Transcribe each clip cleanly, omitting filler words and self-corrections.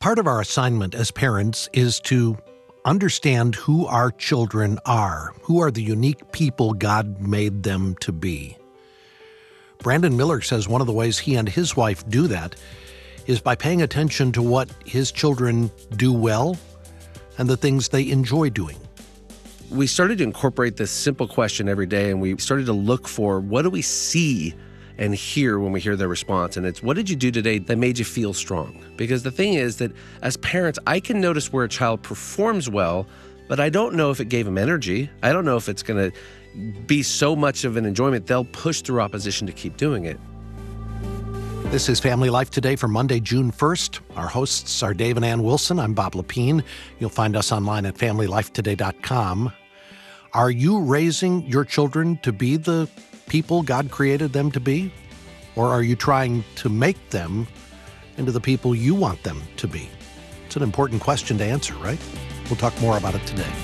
Part of our assignment as parents is to understand who our children are, who are the unique people God made them to be. Brandon Miller says one of the ways he and his wife do that is by paying attention to what his children do well and the things they enjoy doing. We started to incorporate this simple question every day, and we started to look for what do we see and hear when we hear their response. And it's, what did you do today that made you feel strong? Because the thing is that as parents, I can notice where a child performs well, but I don't know if it gave them energy. I don't know if it's going to be so much of an enjoyment they'll push through opposition to keep doing it. This is Family Life Today for Monday, June 1st. Our hosts are Dave and Ann Wilson. I'm Bob Lepine. You'll find us online at FamilyLifeToday.com. Are you raising your children to be the people God created them to be? Or are you trying to make them into the people you want them to be? It's an important question to answer, right? We'll talk more about it today.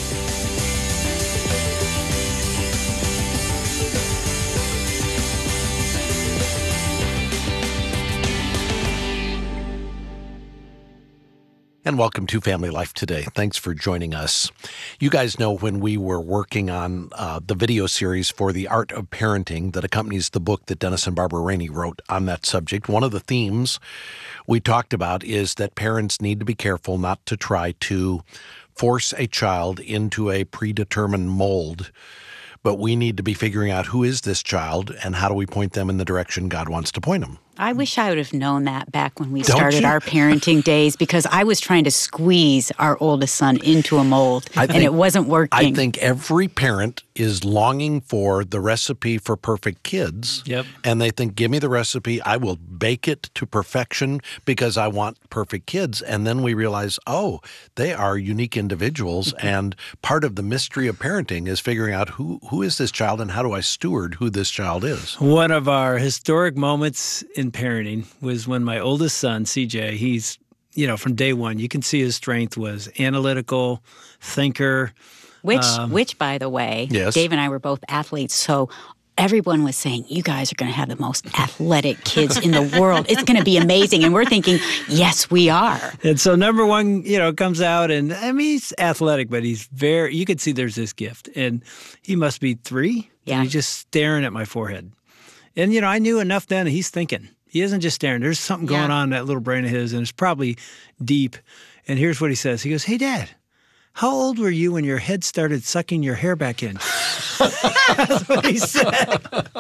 And welcome to Family Life Today. Thanks for joining us. You guys know when we were working on the video series for The Art of Parenting that accompanies the book that Dennis and Barbara Rainey wrote on that subject, one of the themes we talked about is that parents need to be careful not to try to force a child into a predetermined mold, but we need to be figuring out who is this child and how do we point them in the direction God wants to point them. I wish I would have known that back when we started our parenting days, because I was trying to squeeze our oldest son into a mold, and it wasn't working. I think every parent is longing for the recipe for perfect kids. Yep. And they think, give me the recipe, I will bake it to perfection because I want perfect kids. And then we realize, oh, they are unique individuals. And part of the mystery of parenting is figuring out who is this child and how do I steward who this child is. One of our historic moments in parenting was when my oldest son, CJ, he's, from day one, you can see his strength was analytical, thinker. Which, by the way, yes. Dave and I were both athletes, so everyone was saying, you guys are going to have the most athletic kids in the world. It's going to be amazing. And we're thinking, yes, we are. And so number one, comes out, and he's athletic, but he's you could see there's this gift. And he must be 3. Yeah. And he's just staring at my forehead. And, I knew enough then he's thinking. He isn't just staring. There's something going on in that little brain of his, and it's probably deep. And here's what he says. He goes, hey, Dad, how old were you when your head started sucking your hair back in? That's what he said.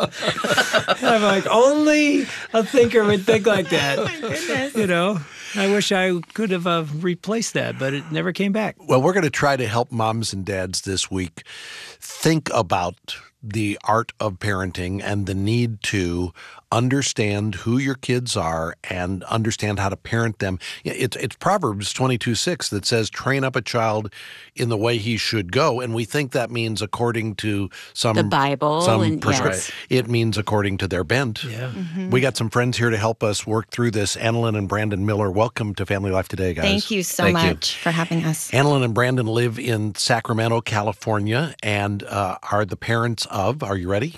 And I'm like, only a thinker would think like that. Oh, my goodness. I wish I could have replaced that, but it never came back. Well, we're going to try to help moms and dads this week think about the art of parenting and the need to understand who your kids are and understand how to parent them. It's Proverbs 22:6 that says, train up a child in the way he should go. And we think that means according to the Bible. Yes. It means according to their bent. Yeah. Mm-hmm. We got some friends here to help us work through this. Annalyn and Brandon Miller, welcome to Family Life Today, guys. Thank you so much for having us. Annalyn and Brandon live in Sacramento, California, and are the parents of, are you ready?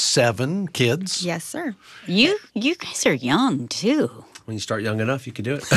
7 kids. Yes, sir. You guys are young, too. When you start young enough, you can do it.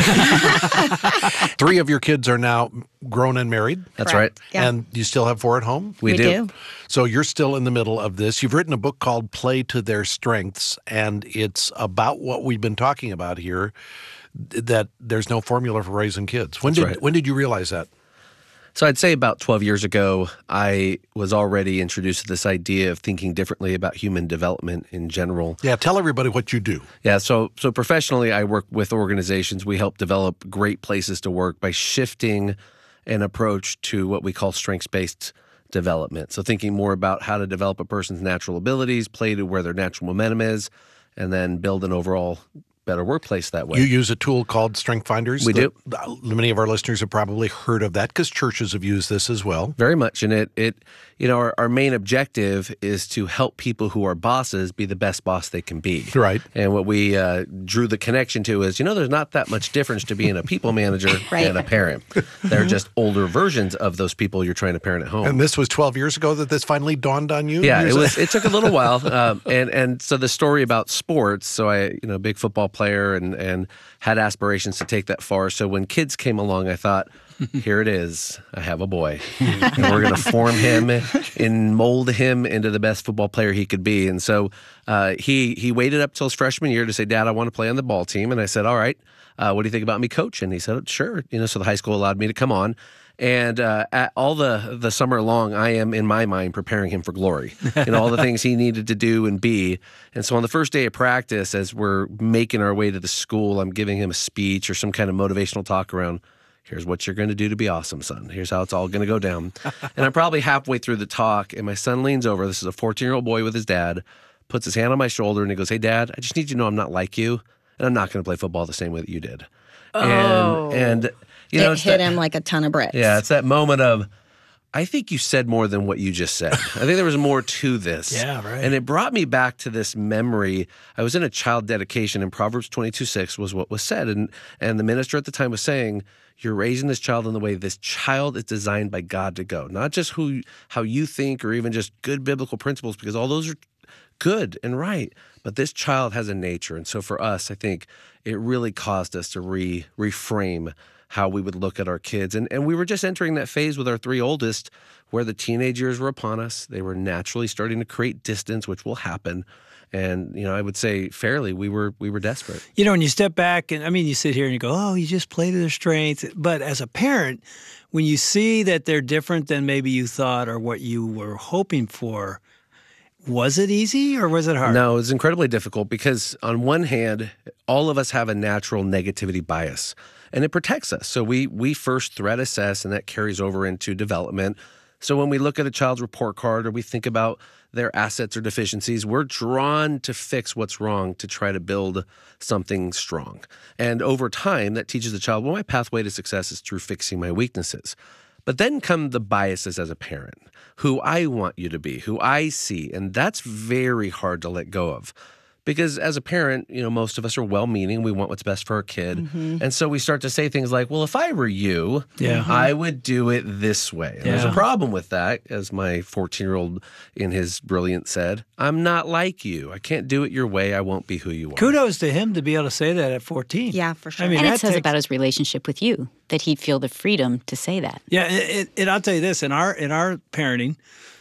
3 of your kids are now grown and married. That's right. Yeah. And you still have 4 at home? We do. So you're still in the middle of this. You've written a book called Play to Their Strengths, and it's about what we've been talking about here, that there's no formula for raising kids. When did you realize that? So I'd say about 12 years ago, I was already introduced to this idea of thinking differently about human development in general. Yeah, tell everybody what you do. Yeah, so professionally, I work with organizations. We help develop great places to work by shifting an approach to what we call strengths-based development. So thinking more about how to develop a person's natural abilities, play to where their natural momentum is, and then build an overall better workplace that way. You use a tool called Strength Finders. We do. Many of our listeners have probably heard of that because churches have used this as well. Very much. And our main objective is to help people who are bosses be the best boss they can be. Right. And what we drew the connection to is, there's not that much difference to being a people manager and a parent. They're just older versions of those people you're trying to parent at home. And this was 12 years ago that this finally dawned on you? Yeah, it took a little while. And so the story about sports, so I, big football player, player and had aspirations to take that far. So when kids came along, I thought, here it is. I have a boy. And we're going to form him and mold him into the best football player he could be. And so he waited up till his freshman year to say, Dad, I want to play on the ball team. And I said, all right, what do you think about me coaching? He said, sure. So the high school allowed me to come on. And at all the summer long, I am, in my mind, preparing him for glory and all the things he needed to do and be. And so on the first day of practice, as we're making our way to the school, I'm giving him a speech or some kind of motivational talk around, here's what you're going to do to be awesome, son. Here's how it's all going to go down. And I'm probably halfway through the talk, and my son leans over. This is a 14-year-old boy with his dad, puts his hand on my shoulder, and he goes, hey, Dad, I just need you to know I'm not like you, and I'm not going to play football the same way that you did. And it hit him like a ton of bricks. Yeah, it's that moment of, I think you said more than what you just said. I think there was more to this. Yeah, right. And it brought me back to this memory. I was in a child dedication, and Proverbs 22:6 was what was said. And the minister at the time was saying, you're raising this child in the way this child is designed by God to go. Not just how you think or even just good biblical principles, because all those are good and right. But this child has a nature. And so for us, I think it really caused us to reframe how we would look at our kids. And we were just entering that phase with our three oldest where the teenage years were upon us. They were naturally starting to create distance, which will happen. And, I would say fairly, we were desperate. When you step back and you sit here and you go, oh, you just play to their strengths. But as a parent, when you see that they're different than maybe you thought or what you were hoping for, was it easy or was it hard? No, it was incredibly difficult because on one hand, all of us have a natural negativity bias. And it protects us. So we first threat assess, and that carries over into development. So when we look at a child's report card or we think about their assets or deficiencies, we're drawn to fix what's wrong to try to build something strong. And over time, that teaches the child, well, my pathway to success is through fixing my weaknesses. But then come the biases as a parent, who I want you to be, who I see. And that's very hard to let go of. Because as a parent, most of us are well-meaning. We want what's best for our kid. Mm-hmm. And so we start to say things like, well, if I were you, I would do it this way. And there's a problem with that, as my 14-year-old in his brilliance said. I'm not like you. I can't do it your way. I won't be who you are. Kudos to him to be able to say that at 14. Yeah, for sure. And it says about his relationship with you, that he'd feel the freedom to say that. Yeah, and I'll tell you this, in our parenting,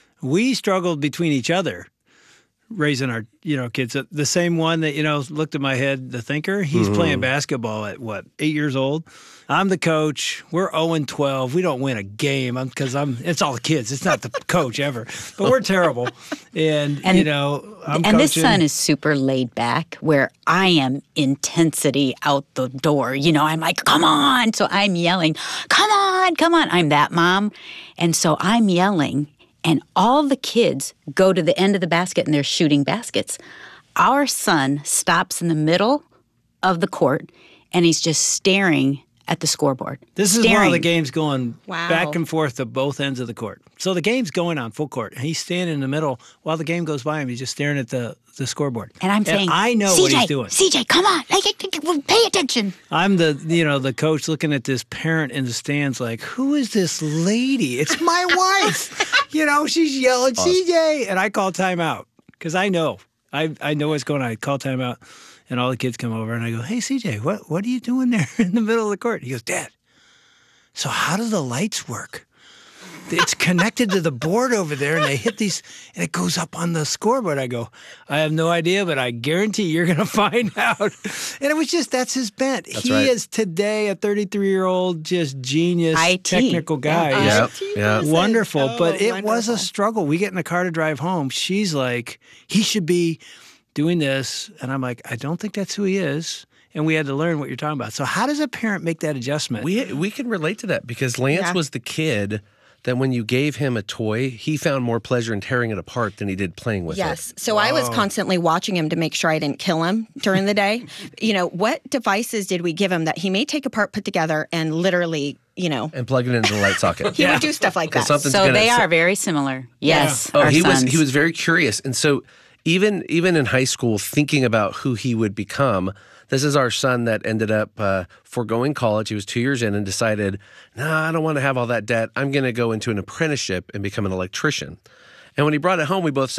we struggled between each other. Raising our, kids. The same one that, looked at my head, the thinker, he's playing basketball at 8 years old. I'm the coach. We're 0-12. We don't win a game because it's all the kids. It's not the coach ever. But we're terrible. And I'm coaching. This son is super laid back where I am intensity out the door. I'm like, come on. So I'm yelling, come on, come on. I'm that mom. And so I'm yelling. And all the kids go to the end of the basket and they're shooting baskets. Our son stops in the middle of the court and he's just staring at the scoreboard. This is one of the games going back and forth to both ends of the court. So the game's going on full court. And he's standing in the middle while the game goes by him. He's just staring at the scoreboard. And I'm saying, I know CJ, what he's doing. CJ, come on. Pay attention. I'm the coach looking at this parent in the stands like, who is this lady? It's my wife. She's yelling, CJ. And I call timeout because I know. I know what's going on. I call timeout. And all the kids come over, and I go, hey, CJ, what are you doing there in the middle of the court? He goes, Dad, so how do the lights work? It's connected to the board over there, and they hit these, and it goes up on the scoreboard. I go, I have no idea, but I guarantee you're going to find out. And it was that's his bent. He is today a 33-year-old, just genius, technical guy. Yeah. Wonderful, but it was a struggle. We get in the car to drive home. She's like, he should be doing this. And I'm like, I don't think that's who he is. And we had to learn what you're talking about. So how does a parent make that adjustment? We can relate to that because Lance was the kid that when you gave him a toy, he found more pleasure in tearing it apart than he did playing with it. Yes. So I was constantly watching him to make sure I didn't kill him during the day. What devices did we give him that he may take apart, put together, and literally, and plug it into the light socket. He would do stuff like that. So they are very similar. Yes. Yeah. He was very curious. And so even in high school, thinking about who he would become, this is our son that ended up foregoing college. He was 2 years in and decided, I don't want to have all that debt. I'm going to go into an apprenticeship and become an electrician. And when he brought it home, we both said,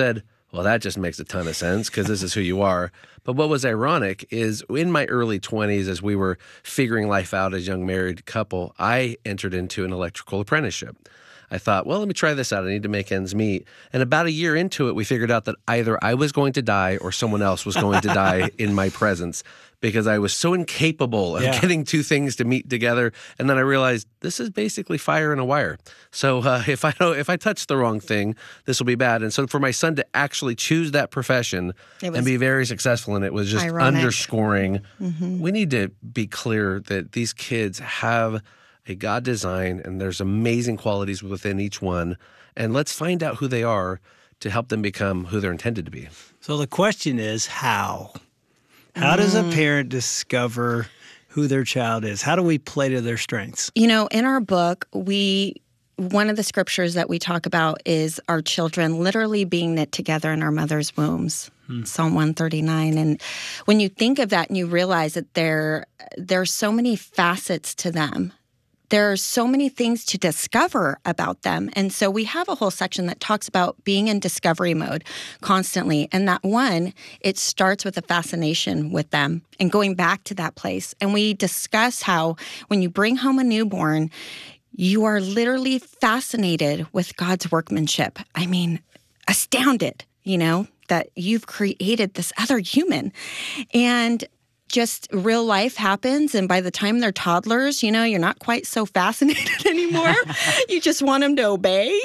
well, that just makes a ton of sense because this is who you are. But what was ironic is in my early 20s, as we were figuring life out as a young married couple, I entered into an electrical apprenticeship. I thought, well, let me try this out. I need to make ends meet. And about a year into it, we figured out that either I was going to die or someone else was going to die in my presence because I was so incapable of getting two things to meet together. And then I realized this is basically fire and a wire. So if I touch the wrong thing, this will be bad. And so for my son to actually choose that profession and be very successful in it was just underscoring. We need to be clear that these kids have a God design, and there's amazing qualities within each one. And let's find out who they are to help them become who they're intended to be. So the question is how? How does a parent discover who their child is? How do we play to their strengths? You know, in our book, one of the scriptures that we talk about is our children literally being knit together in our mother's wombs. Psalm 139. And when you think of that and you realize that there are so many facets to them, there are so many things to discover about them. And so we have a whole section that talks about being in discovery mode constantly. And that one, it starts with a fascination with them and going back to that place. And we discuss how when you bring home a newborn, you are literally fascinated with God's workmanship. I mean, astounded, that you've created this other human. And just real life happens, and by the time they're toddlers, you're not quite so fascinated anymore. You just want them to obey,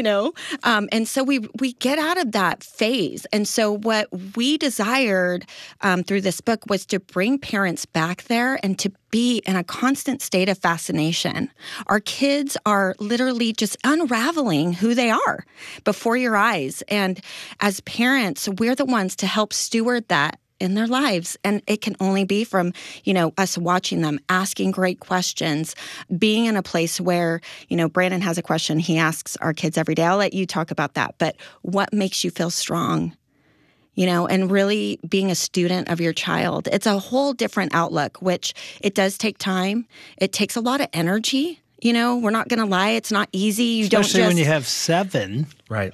and so we get out of that phase. And so what we desired through this book was to bring parents back there and to be in a constant state of fascination. Our kids are literally just unraveling who they are before your eyes. And as parents, we're the ones to help steward that in their lives. And it can only be from, us watching them, asking great questions, being in a place where, Brandon has a question he asks our kids every day. I'll let you talk about that. But what makes you feel strong? And really being a student of your child. It's a whole different outlook, which it does take time. It takes a lot of energy. We're not going to lie. It's not easy. Especially when you have 7. Right.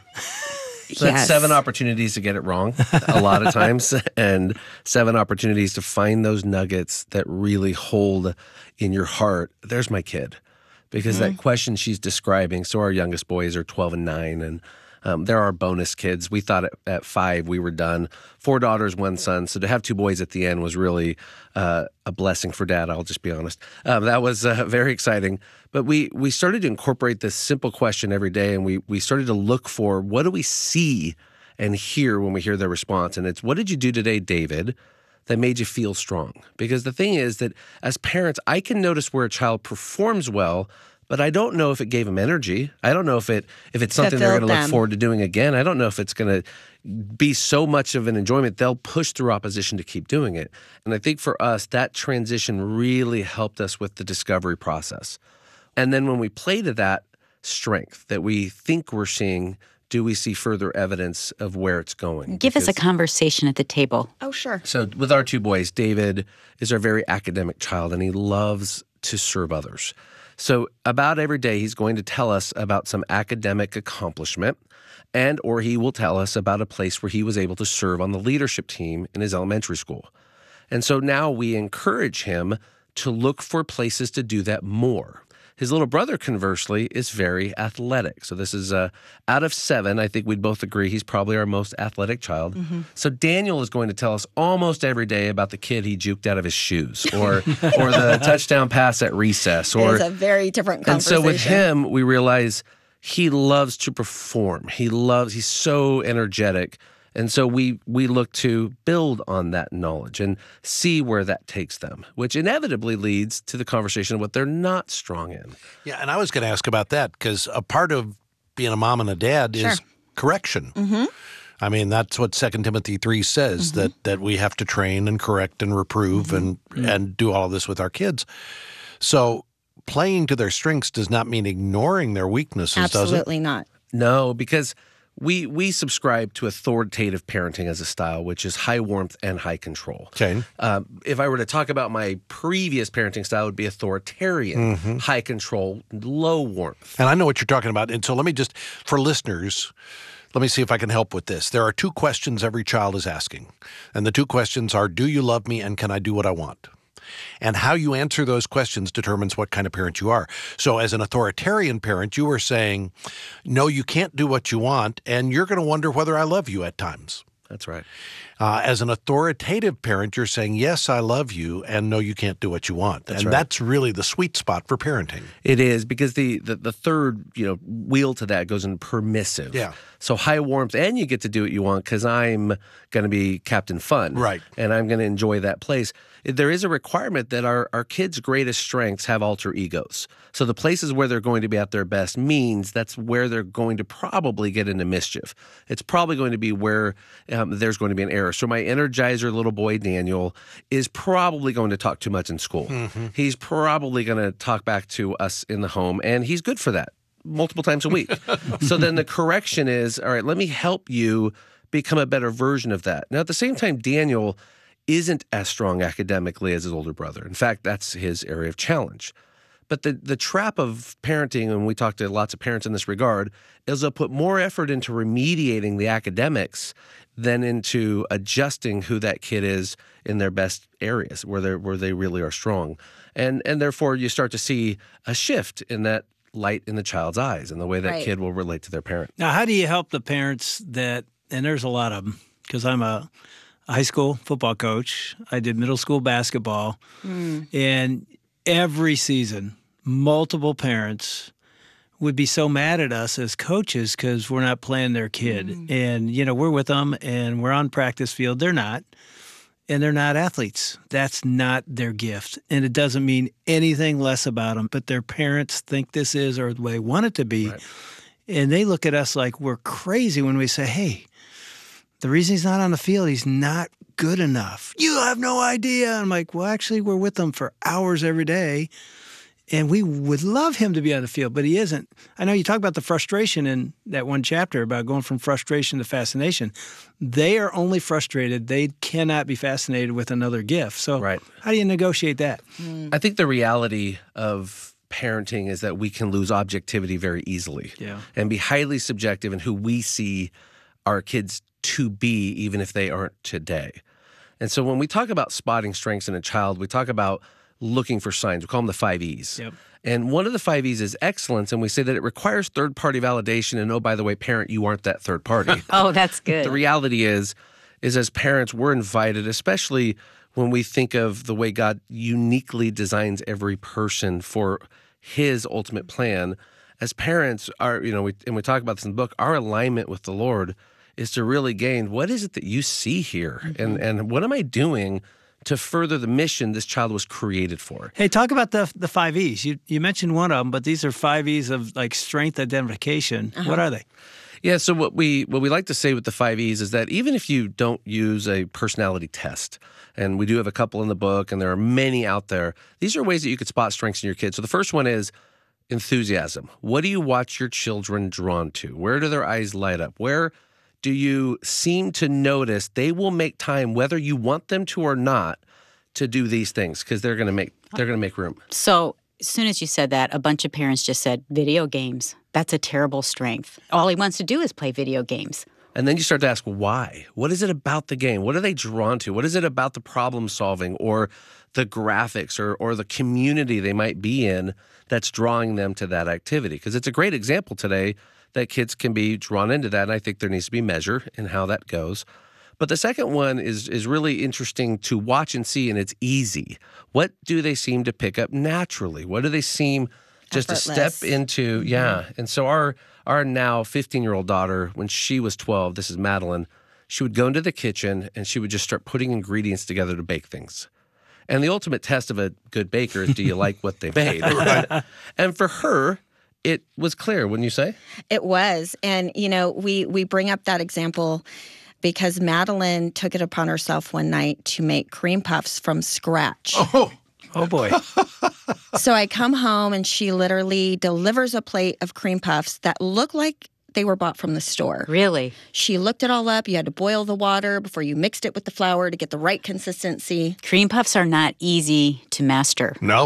So that's 7 opportunities to get it wrong a lot of times, and 7 opportunities to find those nuggets that really hold in your heart. There's my kid. Because that question she's describing, so our youngest boys are 12 and 9, and there are bonus kids. We thought at 5 we were done. 4 daughters, 1 son. So to have 2 boys at the end was really a blessing for Dad, I'll just be honest. That was very exciting. But we started to incorporate this simple question every day, and we started to look for what do we see and hear when we hear their response. And it's, what did you do today, David, that made you feel strong? Because the thing is that as parents, I can notice where a child performs well, but I don't know if it gave them energy. I don't know if it's something they're going to look forward to doing again. I don't know if it's going to be so much of an enjoyment they'll push through opposition to keep doing it. And I think for us, that transition really helped us with the discovery process. And then when we play to that strength that we think we're seeing, do we see further evidence of where it's going? Give us a conversation at the table. Oh, sure. So with our 2 boys, David is our very academic child, and he loves to serve others. So about every day, he's going to tell us about some academic accomplishment, or he will tell us about a place where he was able to serve on the leadership team in his elementary school. And so now we encourage him to look for places to do that more. His little brother, conversely, is very athletic. So this is out of 7, I think we'd both agree he's probably our most athletic child. So Daniel is going to tell us almost every day about the kid he juked out of his shoes or the touchdown pass at recess. It's a very different conversation. And so with him, we realize he loves to perform. He's so energetic. And so we look to build on that knowledge and see where that takes them, which inevitably leads to the conversation of what they're not strong in. Yeah, and I was going to ask about that because a part of being a mom and a dad is correction. I mean, that's what 2 Timothy 3 says, that we have to train and correct and reprove and do all of this with our kids. So playing to their strengths does not mean ignoring their weaknesses, does it? Absolutely not. No, because we subscribe to authoritative parenting as a style, which is high warmth and high control. Okay. If I were to talk about my previous parenting style, it would be authoritarian, high control, low warmth. And I know what you're talking about. And so let me just, for listeners, Let me see if I can help with this. There are 2 questions every child is asking. And the 2 questions are, do you love me and can I do what I want? And how you answer those questions determines what kind of parent you are. So as an authoritarian parent, you are saying, no, you can't do what you want, and you're going to wonder whether I love you at times. That's right. As an authoritative parent, you're saying, yes, I love you, and no, you can't do what you want. That's and right. That's really the sweet spot for parenting. It is, because the third wheel to that goes in permissive. Yeah. So high warmth, and you get to do what you want because I'm going to be Captain Fun. Right. And I'm going to enjoy that place. There is a requirement that our kids' greatest strengths have alter egos. So the places where they're going to be at their best means that's where they're going to probably get into mischief. It's probably going to be where there's going to be an error. So my Energizer little boy, Daniel, is probably going to talk too much in school. Mm-hmm. He's probably going to talk back to us in the home, and he's good for that multiple times a week. So then the correction is, all right, let me help you become a better version of that. Now, at the same time, Daniel isn't as strong academically as his older brother. In fact, that's his area of challenge. But the trap of parenting, and we talk to lots of parents in this regard, is they'll put more effort into remediating the academics than into adjusting who that kid is in their best areas where they really are strong. And therefore, you start to see a shift in that light in the child's eyes and the way that kid will relate to their parent. Now, how do you help the parents that, and there's a lot of them, because I'm a high school football coach. I did middle school basketball. And every season, multiple parents would be so mad at us as coaches because we're not playing their kid. And, we're with them and we're on practice field. They're not. And they're not athletes. That's not their gift. And it doesn't mean anything less about them, but their parents think this is or they want it to be. Right. And they look at us like we're crazy when we say, hey, the reason he's not on the field, he's not good enough. You have no idea. I'm like, well, actually, we're with him for hours every day. And we would love him to be on the field, but he isn't. I know you talk about the frustration in that one chapter about going from frustration to fascination. They are only frustrated. They cannot be fascinated with another gift. So how do you negotiate that? I think the reality of parenting is that we can lose objectivity very easily and be highly subjective in who we see our kids to be, even if they aren't today. And so when we talk about spotting strengths in a child, we talk about looking for signs. We call them the 5 E's. Yep. And one of the 5 E's is excellence, and we say that it requires third-party validation. And, oh, by the way, parent, you aren't that third party. Oh, that's good. The reality is as parents, we're invited, especially when we think of the way God uniquely designs every person for his ultimate plan. As parents, we talk about this in the book, our alignment with the Lord is to really gain, what is it that you see here? Mm-hmm. And what am I doing to further the mission this child was created for? Hey, talk about the 5 E's. You mentioned one of them, but these are 5 E's of like strength identification. What are they? Yeah, so what we like to say with the 5 E's is that even if you don't use a personality test, and we do have a couple in the book, and there are many out there, these are ways that you could spot strengths in your kids. So the first one is enthusiasm. What do you watch your children drawn to? Where do their eyes light up? Where do you seem to notice they will make time, whether you want them to or not, to do these things because they're going to make room? So as soon as you said that, a bunch of parents just said, video games. That's a terrible strength. All he wants to do is play video games. And then you start to ask why. What is it about the game? What are they drawn to? What is it about the problem solving or the graphics or the community they might be in that's drawing them to that activity? Because it's a great example today that kids can be drawn into that, and I think there needs to be measure in how that goes. But the second one is really interesting to watch and see, and it's easy. What do they seem to pick up naturally? What do they seem just to step into? Mm-hmm. Yeah. And so our now 15-year-old daughter, when she was 12, this is Madeline, she would go into the kitchen and she would just start putting ingredients together to bake things. And the ultimate test of a good baker is, do you like what they made? Right. And for her, it was clear, wouldn't you say? It was. And, we bring up that example because Madeline took it upon herself one night to make cream puffs from scratch. Oh boy. So I come home and she literally delivers a plate of cream puffs that look like they were bought from the store. Really? She looked it all up. You had to boil the water before you mixed it with the flour to get the right consistency. Cream puffs are not easy to master. No.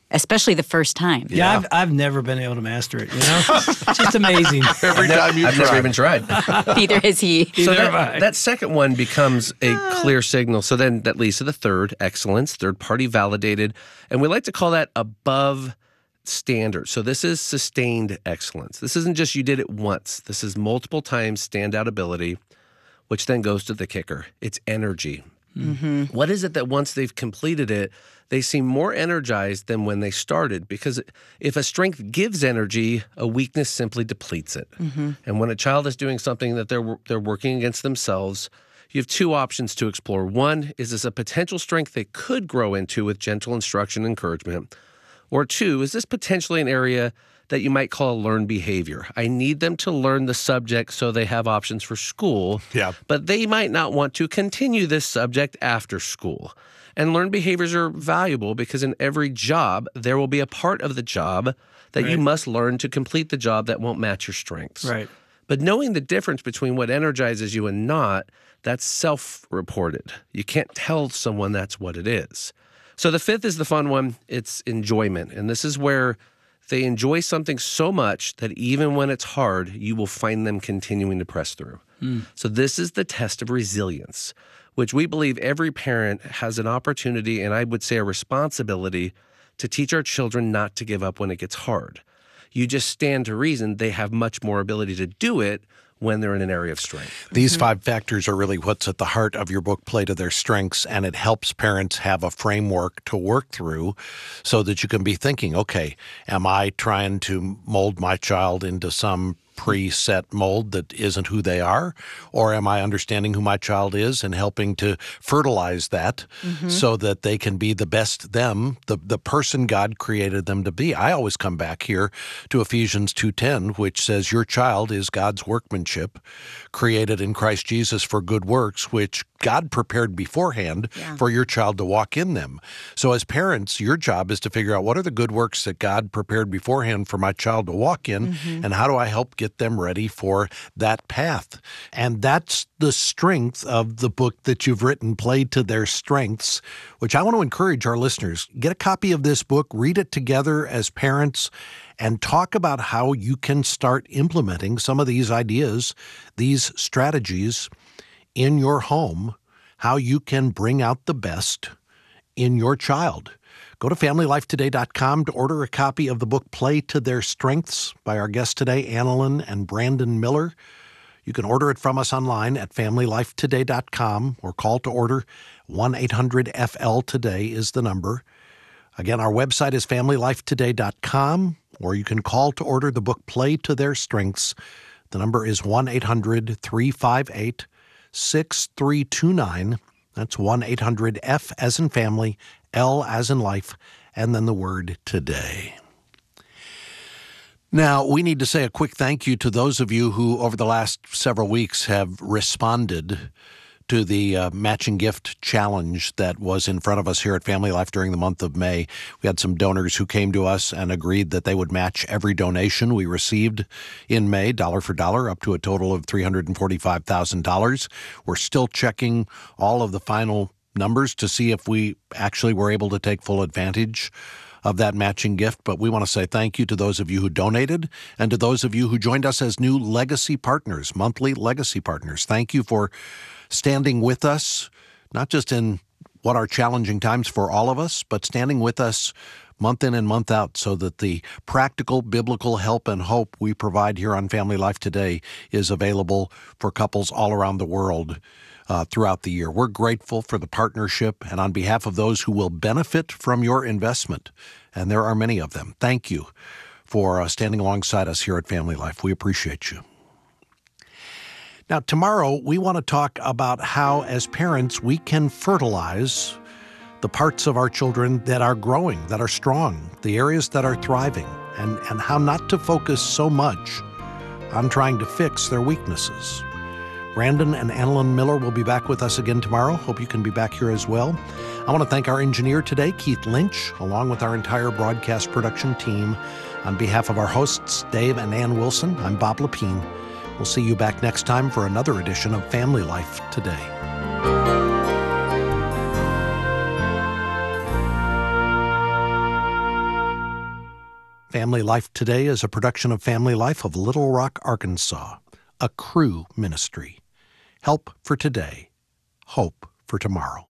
especially the first time. Yeah, I've never been able to master it, It's just amazing. Every time you I've try. never even tried. Neither has he. So Neither have I. that second one becomes a clear signal. So then that leads to the third, excellence, third-party validated. And we like to call that above standard. So this is sustained excellence. This isn't just you did it once. This is multiple times standout ability, which then goes to the kicker. It's energy. Mm-hmm. What is it that once they've completed it, they seem more energized than when they started? Because if a strength gives energy, a weakness simply depletes it. Mm-hmm. And when a child is doing something that they're working against themselves, you have two options to explore. One, is this a potential strength they could grow into with gentle instruction and encouragement? Or two, is this potentially an area that you might call a learned behavior? I need them to learn the subject so they have options for school, but they might not want to continue this subject after school. And learned behaviors are valuable because in every job, there will be a part of the job that you must learn to complete the job that won't match your strengths. Right. But knowing the difference between what energizes you and not, that's self-reported. You can't tell someone that's what it is. So the fifth is the fun one. It's enjoyment. And this is where they enjoy something so much that even when it's hard, you will find them continuing to press through. So this is the test of resilience, which we believe every parent has an opportunity, and I would say a responsibility, to teach our children not to give up when it gets hard. You just stand to reason they have much more ability to do it when they're in an area of strength. These 5 factors are really what's at the heart of your book, Play to Their Strengths, and it helps parents have a framework to work through so that you can be thinking, okay, am I trying to mold my child into some preset mold that isn't who they are? Or am I understanding who my child is and helping to fertilize that so that they can be the best them, the person God created them to be? I always come back here to Ephesians 2:10, which says your child is God's workmanship, created in Christ Jesus for good works, which God prepared beforehand for your child to walk in them. So as parents, your job is to figure out what are the good works that God prepared beforehand for my child to walk in, and how do I help get them ready for that path? And that's the strength of the book that you've written, Play to Their Strengths, which I want to encourage our listeners. Get a copy of this book, read it together as parents, and talk about how you can start implementing some of these ideas, these strategies in your home, how you can bring out the best in your child. Go to FamilyLifeToday.com to order a copy of the book Play to Their Strengths by our guests today, Annalyn and Brandon Miller. You can order it from us online at FamilyLifeToday.com or call to order. 1-800-FL-TODAY is the number. Again, our website is FamilyLifeToday.com, or you can call to order the book Play to Their Strengths. The number is 1-800-358-6329. That's 1-800-F as in family, L as in life, and then the word today. Now, we need to say a quick thank you to those of you who over the last several weeks have responded to the matching gift challenge that was in front of us here at Family Life during the month of May. We had some donors who came to us and agreed that they would match every donation we received in May, dollar for dollar, up to a total of $345,000. We're still checking all of the final numbers to see if we actually were able to take full advantage of that matching gift, but we want to say thank you to those of you who donated and to those of you who joined us as new legacy partners, monthly legacy partners. Thank you for standing with us, not just in what are challenging times for all of us, but standing with us month in and month out so that the practical biblical help and hope we provide here on Family Life Today is available for couples all around the world throughout the year. We're grateful for the partnership, and on behalf of those who will benefit from your investment, and there are many of them, thank you for standing alongside us here at Family Life. We appreciate you. Now, tomorrow, we want to talk about how, as parents, we can fertilize the parts of our children that are growing, that are strong, the areas that are thriving, and how not to focus so much on trying to fix their weaknesses. Brandon and Annalyn Miller will be back with us again tomorrow. Hope you can be back here as well. I want to thank our engineer today, Keith Lynch, along with our entire broadcast production team. On behalf of our hosts, Dave and Ann Wilson, I'm Bob Lepine. We'll see you back next time for another edition of Family Life Today. Family Life Today is a production of Family Life of Little Rock, Arkansas, a Cru ministry. Help for today, hope for tomorrow.